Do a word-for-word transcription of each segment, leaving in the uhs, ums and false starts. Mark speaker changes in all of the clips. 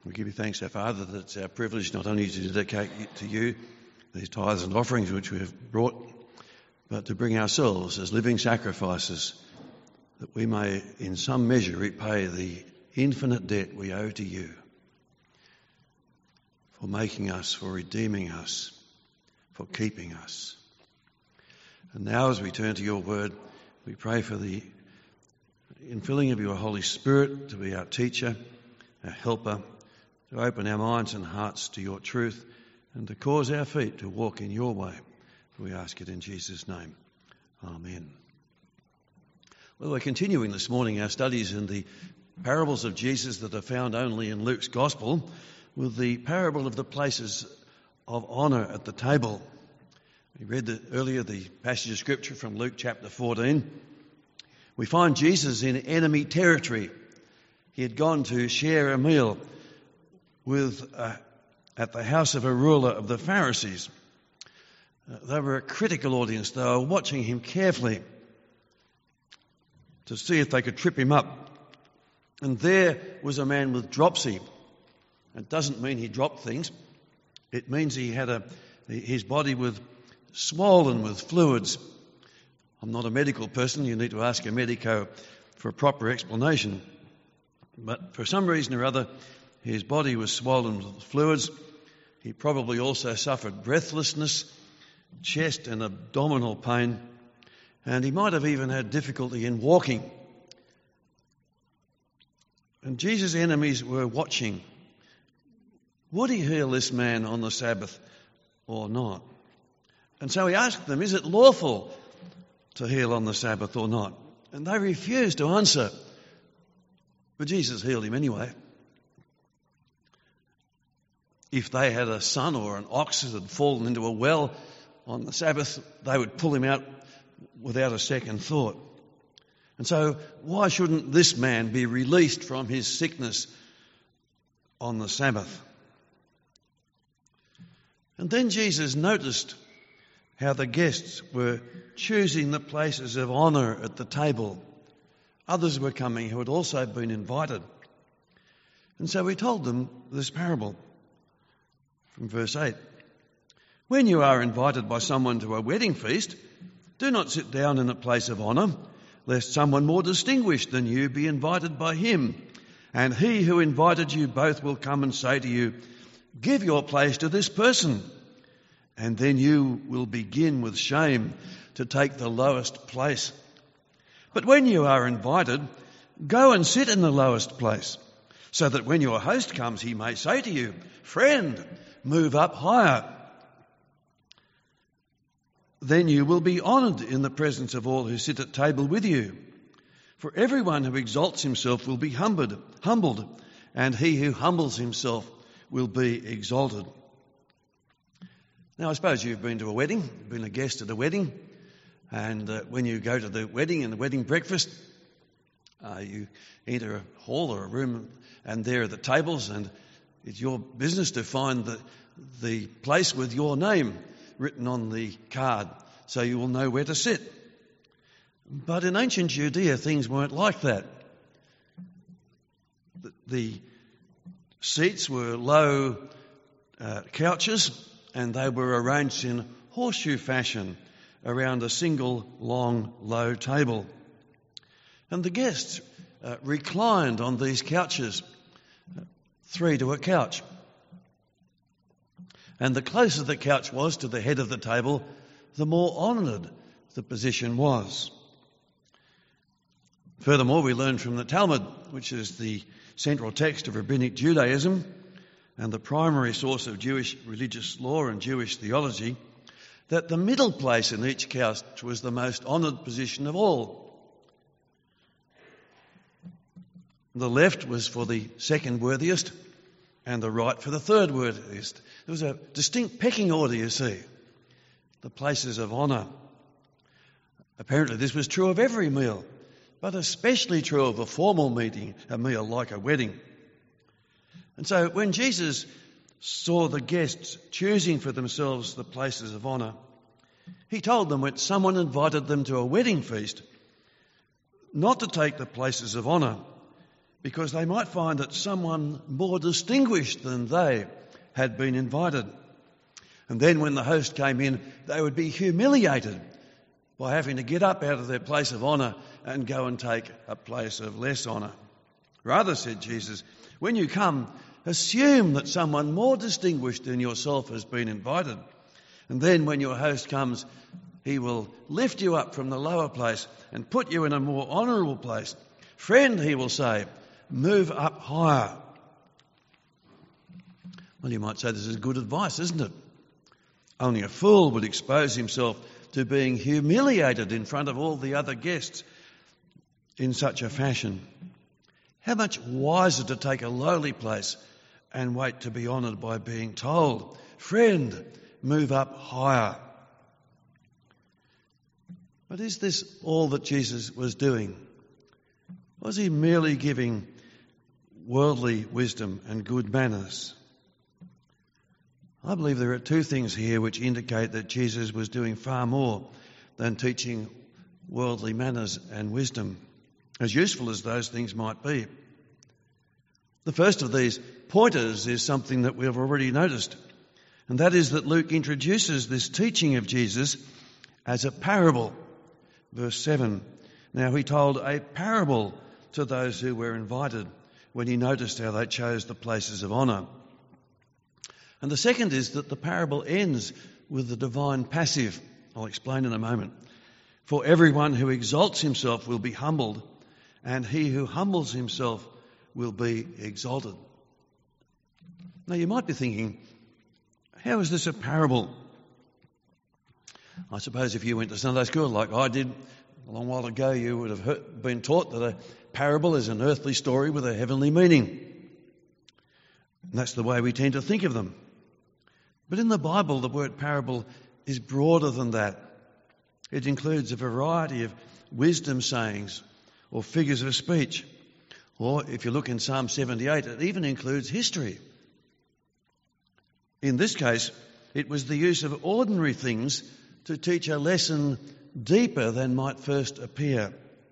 Speaker 1: We give you thanks, our Father, that it's our privilege not only to dedicate to you these tithes and offerings which we have brought, but to bring ourselves as living sacrifices, that we may in some measure repay the infinite debt we owe to you for making us, for redeeming us, for keeping us. And now as we turn to your word, we pray for the infilling of your Holy Spirit to be our teacher, our helper, to open our minds and hearts to your truth and to cause our feet to walk in your way. We ask it in Jesus' name. Amen. Well, we're continuing this morning our studies in the parables of Jesus that are found only in Luke's Gospel with the parable of the places of honour at the table. We read the, earlier the passage of Scripture from Luke chapter fourteen. We find Jesus in enemy territory. He had gone to share a meal with uh, at the house of a ruler of the Pharisees. Uh, they were a critical audience. They were watching him carefully to see if they could trip him up. And there was a man with dropsy. It doesn't mean he dropped things. It means he had a his body was swollen with fluids. I'm not a medical person. You need to ask a medico for a proper explanation. But for some reason or other, his body was swollen with fluids. He probably also suffered breathlessness, chest and abdominal pain, and he might have even had difficulty in walking. And Jesus' enemies were watching. Would he heal this man on the Sabbath or not? And so he asked them, is it lawful to heal on the Sabbath or not? And they refused to answer. But Jesus healed him anyway. If they had a son or an ox that had fallen into a well on the Sabbath, they would pull him out without a second thought. And so why shouldn't this man be released from his sickness on the Sabbath? And then Jesus noticed how the guests were choosing the places of honour at the table. Others were coming who had also been invited. And so he told them this parable from verse eight. When you are invited by someone to a wedding feast, do not sit down in a place of honour, lest someone more distinguished than you be invited by him. And he who invited you both will come and say to you, give your place to this person. And then you will begin with shame to take the lowest place. But when you are invited, go and sit in the lowest place, so that when your host comes, he may say to you, friend, move up higher. Then you will be honoured in the presence of all who sit at table with you. For everyone who exalts himself will be humbled, humbled, and he who humbles himself will be exalted. Now, I suppose you've been to a wedding, been a guest at a wedding, and uh, when you go to the wedding and the wedding breakfast, uh, you enter a hall or a room, and there are the tables, and it's your business to find the, the place with your name written on the card, so you will know where to sit. But in ancient Judea, things weren't like that. The, the seats were low uh, couches, and they were arranged in horseshoe fashion around a single long, low table. And the guests uh, reclined on these couches, three to a couch. And the closer the couch was to the head of the table, the more honoured the position was. Furthermore, we learn from the Talmud, which is the central text of Rabbinic Judaism and the primary source of Jewish religious law and Jewish theology, that the middle place in each couch was the most honoured position of all. The left was for the second worthiest and the right for the third worthiest. There was a distinct pecking order, you see, the places of honour. Apparently this was true of every meal, but especially true of a formal meeting, a meal like a wedding. And so when Jesus saw the guests choosing for themselves the places of honour, he told them when someone invited them to a wedding feast not to take the places of honour, because they might find that someone more distinguished than they had been invited. And then when the host came in, they would be humiliated by having to get up out of their place of honour and go and take a place of less honour. Rather, said Jesus, when you come, assume that someone more distinguished than yourself has been invited. And then when your host comes, he will lift you up from the lower place and put you in a more honourable place. Friend, he will say, move up higher. Well, you might say this is good advice, isn't it? Only a fool would expose himself to being humiliated in front of all the other guests in such a fashion. How much wiser to take a lowly place and wait to be honoured by being told, friend, move up higher. But is this all that Jesus was doing? Was he merely giving worldly wisdom and good manners? I believe there are two things here which indicate that Jesus was doing far more than teaching worldly manners and wisdom, as useful as those things might be. The first of these pointers is something that we have already noticed, and that is that Luke introduces this teaching of Jesus as a parable. Verse seven, now he told a parable to those who were invited when he noticed how they chose the places of honour. And the second is that the parable ends with the divine passive. I'll explain in a moment. For everyone who exalts himself will be humbled, and he who humbles himself will be exalted. Now you might be thinking, how is this a parable? I suppose if you went to Sunday school like I did a long while ago, you would have heard, been taught that a parable is an earthly story with a heavenly meaning. And that's the way we tend to think of them. But in the Bible, the word parable is broader than that. It includes a variety of wisdom sayings or figures of speech. Or if you look in Psalm seventy-eight, it even includes history. In this case, it was the use of ordinary things to teach a lesson deeper than might first appear.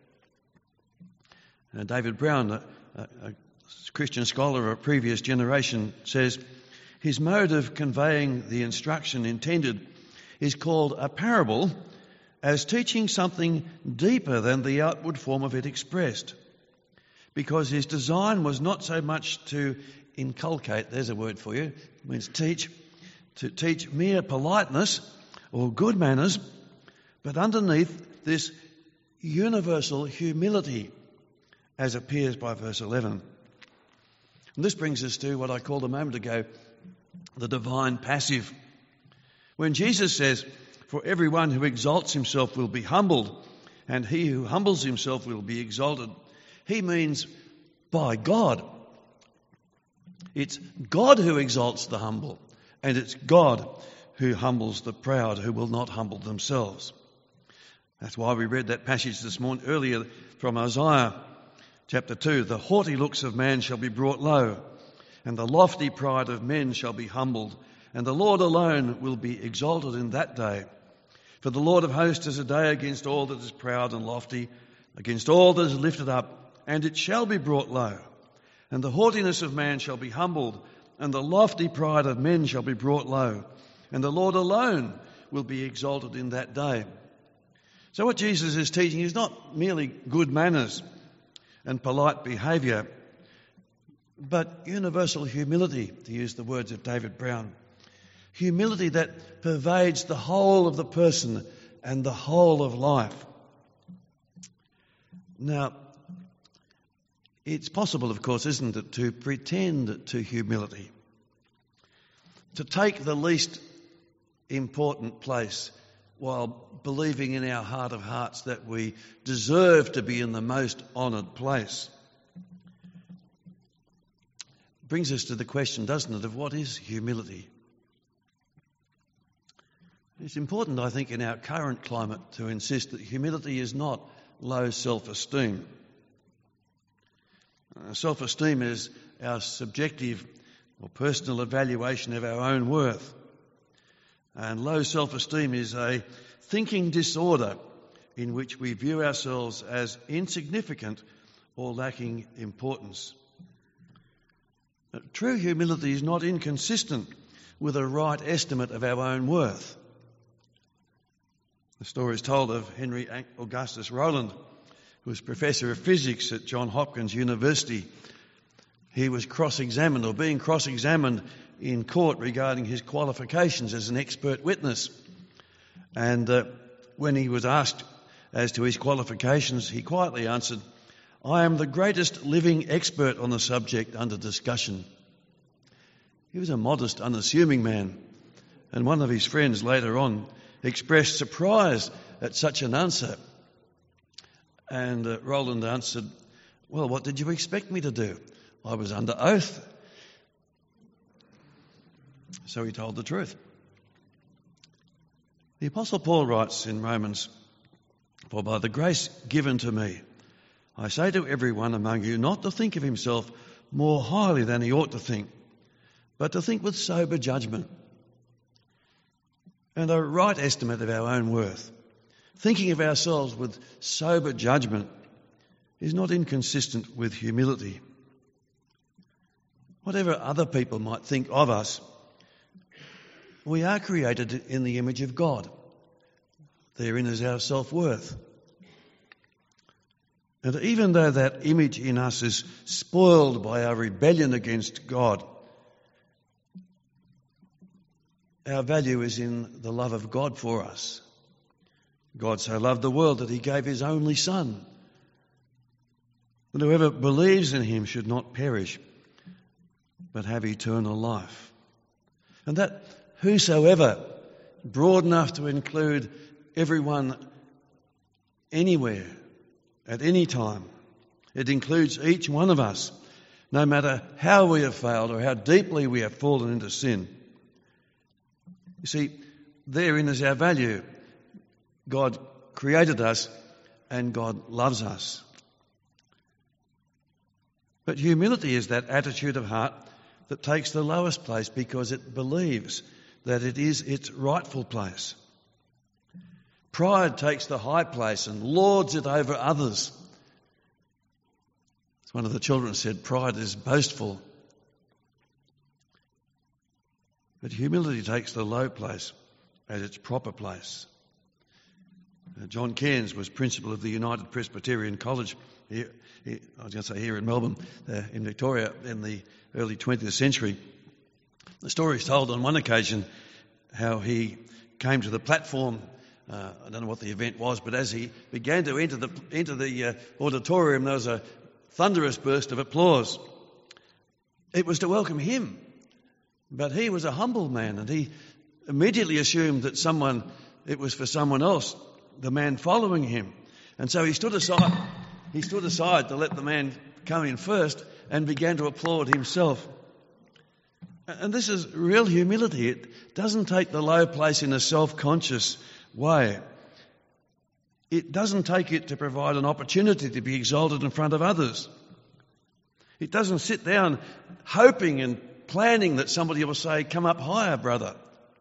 Speaker 1: Uh, David Brown, a, a Christian scholar of a previous generation, says, his mode of conveying the instruction intended is called a parable as teaching something deeper than the outward form of it expressed, because his design was not so much to inculcate, there's a word for you, it means teach, to teach mere politeness or good manners, but underneath this universal humility, as appears by verse eleven. And this brings us to what I called a moment ago, the divine passive. When Jesus says, for everyone who exalts himself will be humbled, and he who humbles himself will be exalted, he means by God. It's God who exalts the humble, and it's God who humbles the proud, who will not humble themselves. That's why we read that passage this morning earlier from Isaiah chapter two. The haughty looks of man shall be brought low, and the lofty pride of men shall be humbled, and the Lord alone will be exalted in that day. For the Lord of hosts is a day against all that is proud and lofty, against all that is lifted up, and it shall be brought low. And the haughtiness of man shall be humbled, and the lofty pride of men shall be brought low, and the Lord alone will be exalted in that day. So what Jesus is teaching is not merely good manners and polite behaviour, but universal humility, to use the words of David Brown. Humility that pervades the whole of the person and the whole of life. Now, it's possible, of course, isn't it, to pretend to humility, to take the least important place while believing in our heart of hearts that we deserve to be in the most honoured place. Brings us to the question, doesn't it, of what is humility? It's important, I think, in our current climate to insist that humility is not low self-esteem. Uh, self-esteem is our subjective or personal evaluation of our own worth. And low self-esteem is a thinking disorder in which we view ourselves as insignificant or lacking importance. True humility is not inconsistent with a right estimate of our own worth. The story is told of Henry Augustus Rowland, who was Professor of Physics at Johns Hopkins University. He was cross-examined, or being cross-examined in court regarding his qualifications as an expert witness. And uh, when he was asked as to his qualifications, he quietly answered, "I am the greatest living expert on the subject under discussion." He was a modest, unassuming man, and one of his friends later on expressed surprise at such an answer. And uh, Rowland answered, "Well, what did you expect me to do? I was under oath." So he told the truth. The Apostle Paul writes in Romans, "For by the grace given to me, I say to everyone among you not to think of himself more highly than he ought to think, but to think with sober judgment and a right estimate of our own worth. Thinking of ourselves with sober judgment is not inconsistent with humility. Whatever other people might think of us, we are created in the image of God. Therein is our self-worth. And even though that image in us is spoiled by our rebellion against God, our value is in the love of God for us. God so loved the world that he gave his only Son, that whoever believes in him should not perish, but have eternal life. And that whosoever, broad enough to include everyone anywhere, at any time. It includes each one of us, no matter how we have failed or how deeply we have fallen into sin. You see, therein is our value. God created us and God loves us. But humility is that attitude of heart that takes the lowest place because it believes that it is its rightful place. Pride takes the high place and lords it over others. As one of the children said, pride is boastful. But humility takes the low place at its proper place. Uh, John Cairns was principal of the United Presbyterian College, here, here, I was going to say here in Melbourne, uh, in Victoria, in the early twentieth century. The story is told on one occasion how he came to the platform. Uh, I don't know what the event was, but as he began to enter the, enter the uh, auditorium, there was a thunderous burst of applause. It was to welcome him. But he was a humble man, and he immediately assumed that someone, it was for someone else, the man following him. And so he stood aside, he stood aside to let the man come in first and began to applaud himself. And this is real humility. It doesn't take the low place in a self-conscious way. It doesn't take it to provide an opportunity to be exalted in front of others. It doesn't sit down hoping and planning that somebody will say, "Come up higher, brother."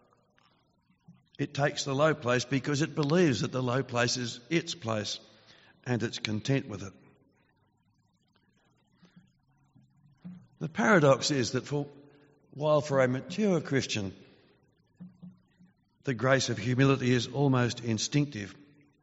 Speaker 1: It takes the low place because it believes that the low place is its place and it's content with it. The paradox is that for, while for a mature Christian, the grace of humility is almost instinctive,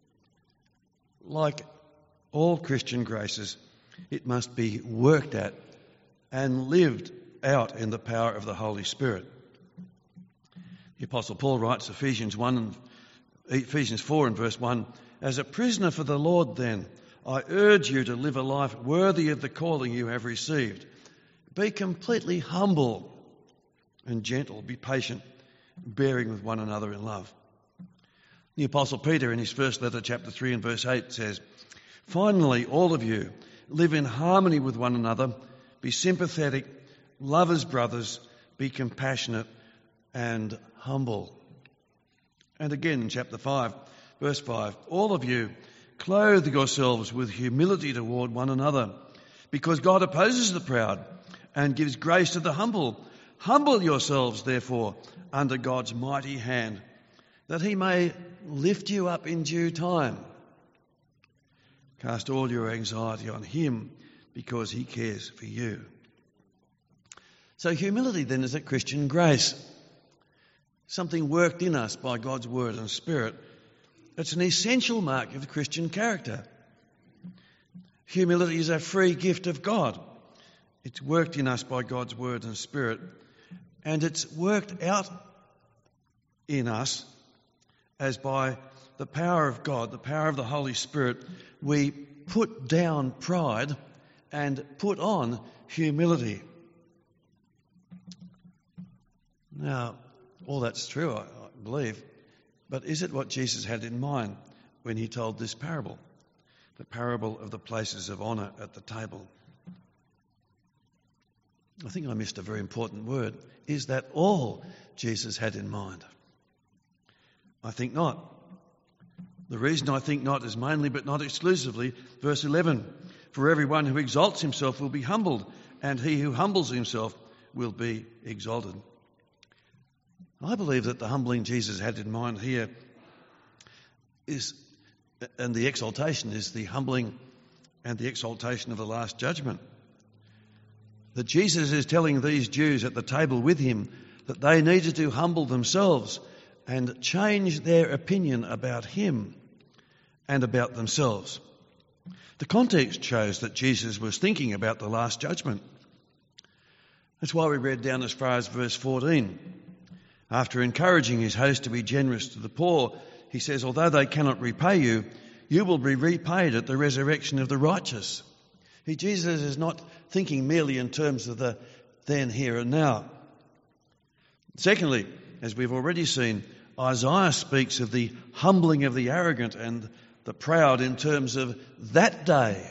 Speaker 1: like all Christian graces, it must be worked at and lived out in the power of the Holy Spirit. The Apostle Paul writes, Ephesians one, Ephesians four and verse one, "As a prisoner for the Lord then, I urge you to live a life worthy of the calling you have received. Be completely humble and gentle, be patient, bearing with one another in love." The Apostle Peter in his first letter, chapter three and verse eight says, "Finally, all of you, live in harmony with one another, be sympathetic, love as brothers, be compassionate and humble." And again in chapter five, verse five, "All of you, clothe yourselves with humility toward one another, because God opposes the proud and gives grace to the humble. Humble yourselves, therefore, under God's mighty hand, that he may lift you up in due time." Cast all your anxiety on him because he cares for you. So humility then is a Christian grace, something worked in us by God's word and spirit. It's an essential mark of Christian character. Humility is a free gift of God. It's worked in us by God's word and spirit, and it's worked out in us as by the power of God, the power of the Holy Spirit, we put down pride and put on humility. Now, all that's true, I, I believe, but is it what Jesus had in mind when he told this parable, the parable of the places of honour at the table? I think I missed a very important word. Is that all Jesus had in mind? I think not. The reason I think not is mainly, but not exclusively, verse eleven. For everyone who exalts himself will be humbled, and he who humbles himself will be exalted. I believe that the humbling Jesus had in mind here is, and the exaltation is the humbling and the exaltation of the last judgment. That Jesus is telling these Jews at the table with him that they needed to humble themselves and change their opinion about him and about themselves. The context shows that Jesus was thinking about the last judgment. That's why we read down as far as verse fourteen. After encouraging his host to be generous to the poor, he says, although they cannot repay you, you will be repaid at the resurrection of the righteous. He, Jesus is not thinking merely in terms of the then, here and now. Secondly, as we've already seen, Isaiah speaks of the humbling of the arrogant and the proud in terms of that day.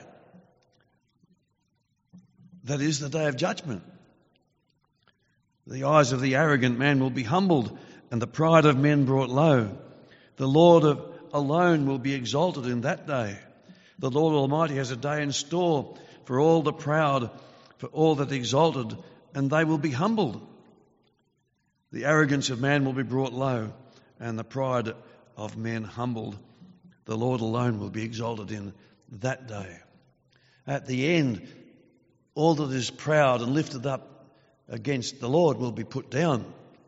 Speaker 1: That is the day of judgment. The eyes of the arrogant man will be humbled and the pride of men brought low. The Lord of, alone will be exalted in that day. The Lord Almighty has a day in store for all the proud, for all that exalted, and they will be humbled. The arrogance of man will be brought low, and the pride of men humbled. The Lord alone will be exalted in that day. At the end, all that is proud and lifted up against the Lord will be put down.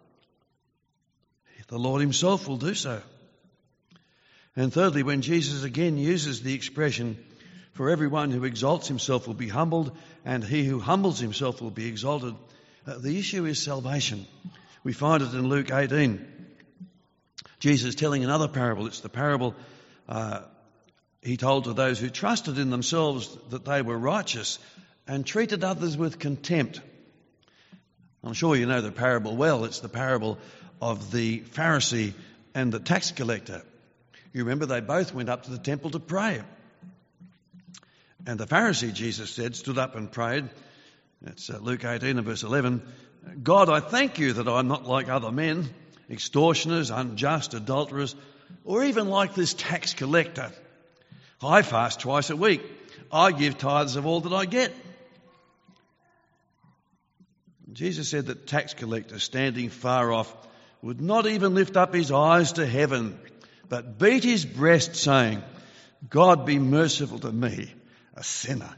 Speaker 1: The Lord himself will do so. And thirdly, when Jesus again uses the expression, for everyone who exalts himself will be humbled, and he who humbles himself will be exalted, uh, the issue is salvation. We find it in Luke eighteen. Jesus telling another parable. It's the parable uh, he told to those who trusted in themselves that they were righteous and treated others with contempt. I'm sure you know the parable well. It's the parable of the Pharisee and the tax collector. You remember they both went up to the temple to pray. And the Pharisee, Jesus said, stood up and prayed. That's uh, Luke eighteen and verse eleven. God, I thank you that I'm not like other men, extortioners, unjust, adulterers, or even like this tax collector. I fast twice a week. I give tithes of all that I get. Jesus said that tax collector standing far off would not even lift up his eyes to heaven, but beat his breast saying, God be merciful to me, a sinner.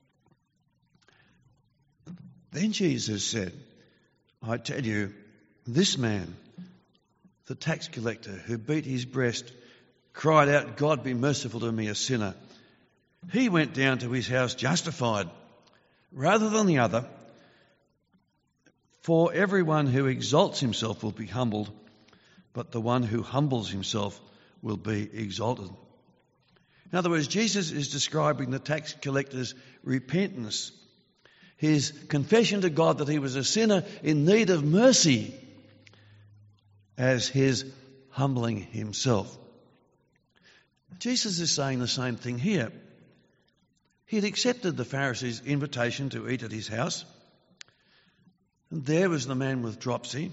Speaker 1: Then Jesus said, I tell you, this man, the tax collector who beat his breast, cried out, God be merciful to me, a sinner. He went down to his house justified rather than the other. For everyone who exalts himself will be humbled, but the one who humbles himself will be exalted. In other words, Jesus is describing the tax collector's repentance, his confession to God that he was a sinner in need of mercy, as his humbling himself. Jesus is saying the same thing here. He had accepted the Pharisees' invitation to eat at his house. And there was the man with dropsy.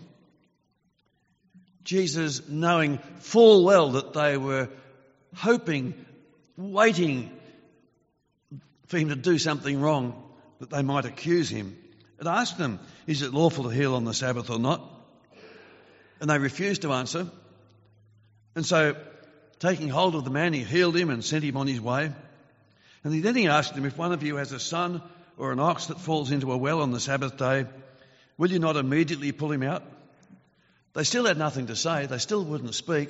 Speaker 1: Jesus, knowing full well that they were hoping, waiting for him to do something wrong, that they might accuse him, had asked them, is it lawful to heal on the Sabbath or not? And they refused to answer. And so, taking hold of the man, he healed him and sent him on his way. And he then he asked them, if one of you has a son or an ox that falls into a well on the Sabbath day, will you not immediately pull him out? They still had nothing to say. They still wouldn't speak.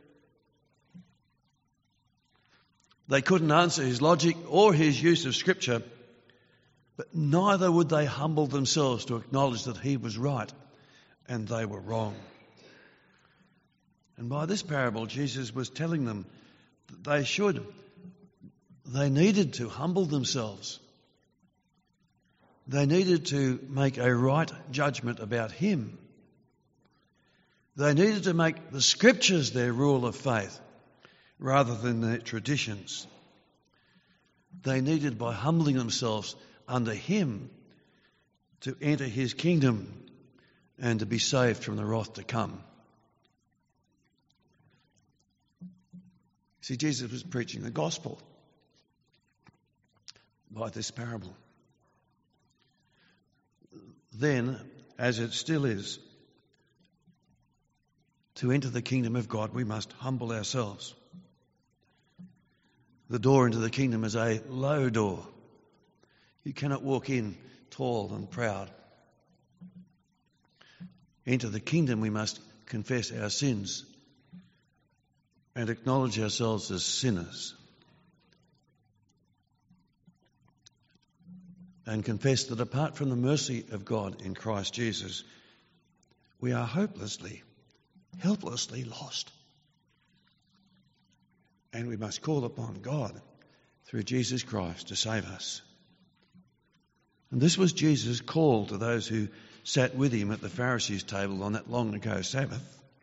Speaker 1: They couldn't answer his logic or his use of Scripture, but neither would they humble themselves to acknowledge that he was right and they were wrong. And by this parable, Jesus was telling them that they should, they needed to humble themselves. They needed to make a right judgment about him. They needed to make the Scriptures their rule of faith rather than their traditions. They needed, by humbling themselves under him, to enter his kingdom and to be saved from the wrath to come. See, Jesus was preaching the gospel by this parable. Then, as it still is, to enter the kingdom of God, we must humble ourselves. The door into the kingdom is a low door. You cannot walk in tall and proud. Enter the kingdom, we must confess our sins and acknowledge ourselves as sinners. And confess that apart from the mercy of God in Christ Jesus, we are hopelessly, helplessly lost. And we must call upon God through Jesus Christ to save us. And this was Jesus' call to those who sat with him at the Pharisees' table on that long ago Sabbath.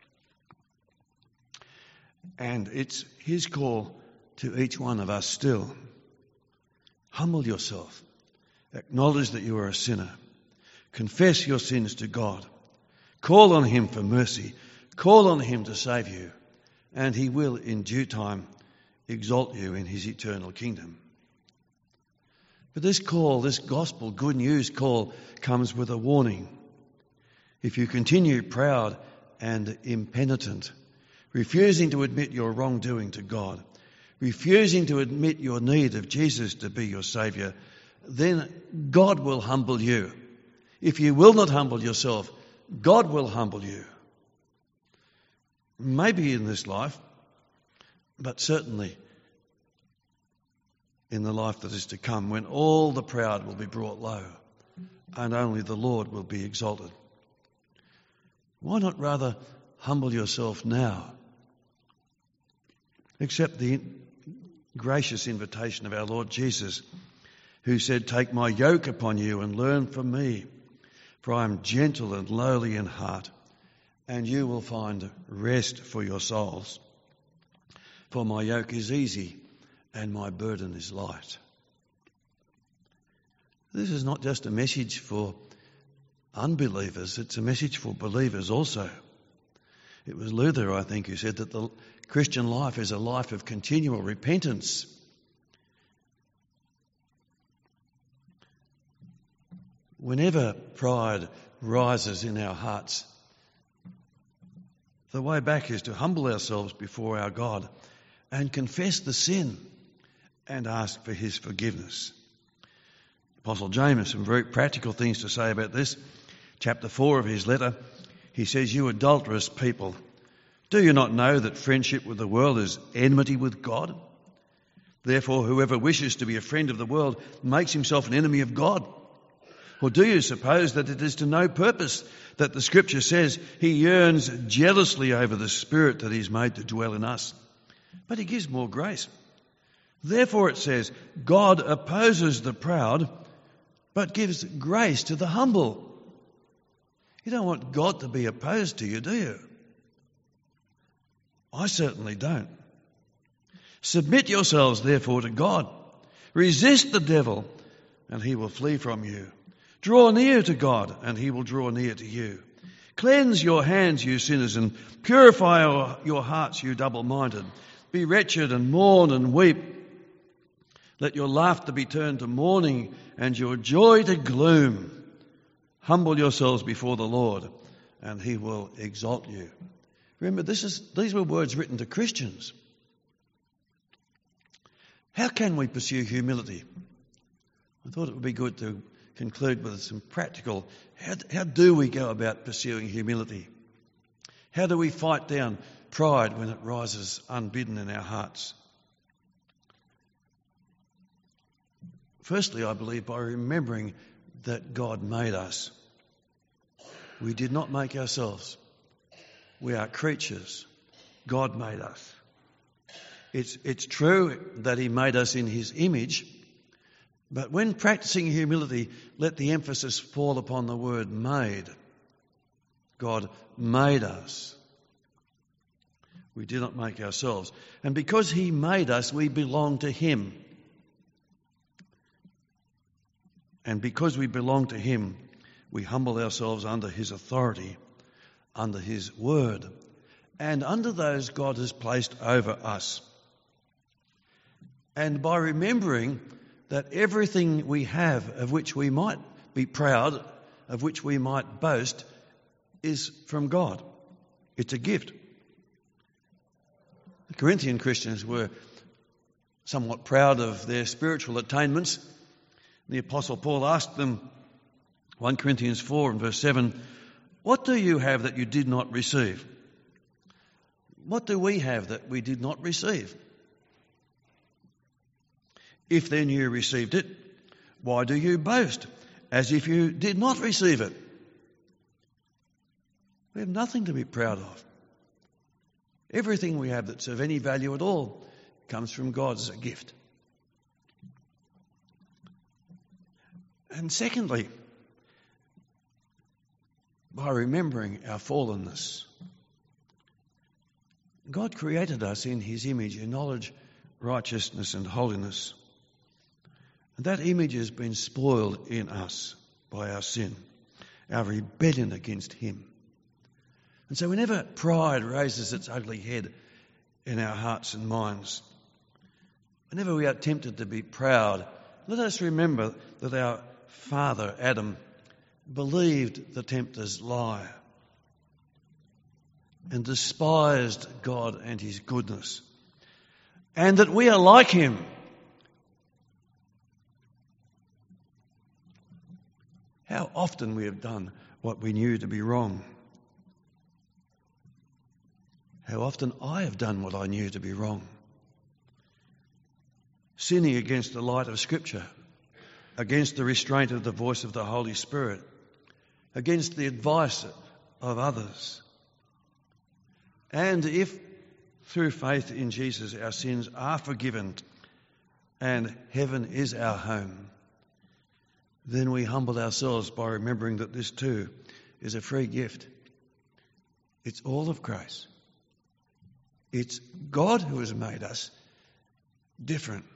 Speaker 1: And it's his call to each one of us still. Humble yourself. Acknowledge that you are a sinner. Confess your sins to God. Call on him for mercy. Call on him to save you. And he will, in due time, exalt you in his eternal kingdom. But this call, this gospel, good news call, comes with a warning. If you continue proud and impenitent, refusing to admit your wrongdoing to God, refusing to admit your need of Jesus to be your Saviour, then God will humble you. If you will not humble yourself, God will humble you. Maybe in this life, but certainly in the life that is to come, when all the proud will be brought low and only the Lord will be exalted. Why not rather humble yourself now? Accept the gracious invitation of our Lord Jesus, who said, "Take my yoke upon you and learn from me, for I am gentle and lowly in heart, and you will find rest for your souls. For my yoke is easy and my burden is light." This is not just a message for unbelievers, it's a message for believers also. It was Luther, I think, who said that the Christian life is a life of continual repentance. Whenever pride rises in our hearts, the way back is to humble ourselves before our God and confess the sin and ask for his forgiveness. Apostle James has some very practical things to say about this. Chapter four of his letter, he says, "You adulterous people, do you not know that friendship with the world is enmity with God? Therefore, whoever wishes to be a friend of the world makes himself an enemy of God. Or do you suppose that it is to no purpose that the Scripture says he yearns jealously over the Spirit that he's made to dwell in us? But he gives more grace. Therefore it says, God opposes the proud, but gives grace to the humble." You don't want God to be opposed to you, do you? I certainly don't. "Submit yourselves, therefore, to God. Resist the devil, and he will flee from you. Draw near to God, and he will draw near to you. Cleanse your hands, you sinners, and purify your hearts, you double-minded. Be wretched and mourn and weep. Let your laughter be turned to mourning and your joy to gloom. Humble yourselves before the Lord, and he will exalt you." Remember, this is these were words written to Christians. How can we pursue humility? I thought it would be good to conclude with some practical, how, how do we go about pursuing humility? How do we fight down pride when it rises unbidden in our hearts? Firstly, I believe by remembering that God made us. We did not make ourselves. We are creatures. God made us. It's, it's true that he made us in his image, but when practicing humility, let the emphasis fall upon the word made. God made us. We did not make ourselves. And because he made us, we belong to him. And because we belong to him, we humble ourselves under his authority, under his word, and under those God has placed over us. And by remembering that everything we have, of which we might be proud, of which we might boast, is from God. It's a gift. The Corinthian Christians were somewhat proud of their spiritual attainments. The Apostle Paul asked them, First Corinthians four and verse seven, what do you have that you did not receive? What do we have that we did not receive? If then you received it, why do you boast as if you did not receive it? We have nothing to be proud of. Everything we have that's of any value at all comes from God as a gift. And secondly, by remembering our fallenness. God created us in his image in knowledge, righteousness and holiness. And that image has been spoiled in us by our sin, our rebellion against him. And so whenever pride raises its ugly head in our hearts and minds, whenever we are tempted to be proud, let us remember that our father, Adam, believed the tempter's lie and despised God and his goodness, and that we are like him. How often we have done what we knew to be wrong. How often I have done what I knew to be wrong. Sinning against the light of Scripture, against the restraint of the voice of the Holy Spirit, against the advice of others. And if through faith in Jesus our sins are forgiven and heaven is our home, then we humble ourselves by remembering that this too is a free gift. It's all of grace. It's God who has made us different.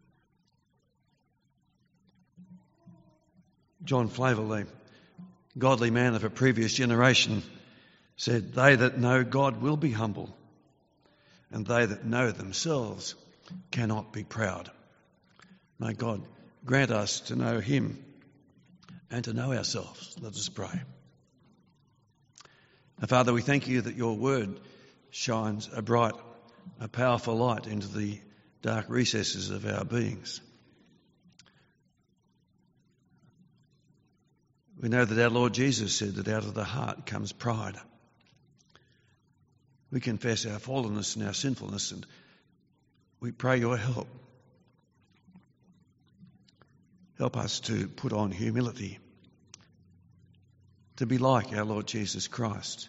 Speaker 1: John Flaveley, godly man of a previous generation, said, "They that know God will be humble, and they that know themselves cannot be proud." May God grant us to know him and to know ourselves. Let us pray. Now, Father, we thank you that your word shines a bright, a powerful light into the dark recesses of our beings. We know that our Lord Jesus said that out of the heart comes pride. We confess our fallenness and our sinfulness, and we pray your help. Help us to put on humility, to be like our Lord Jesus Christ,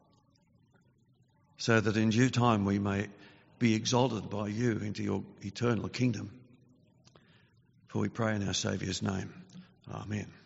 Speaker 1: so that in due time we may be exalted by you into your eternal kingdom. For we pray in our Saviour's name. Amen.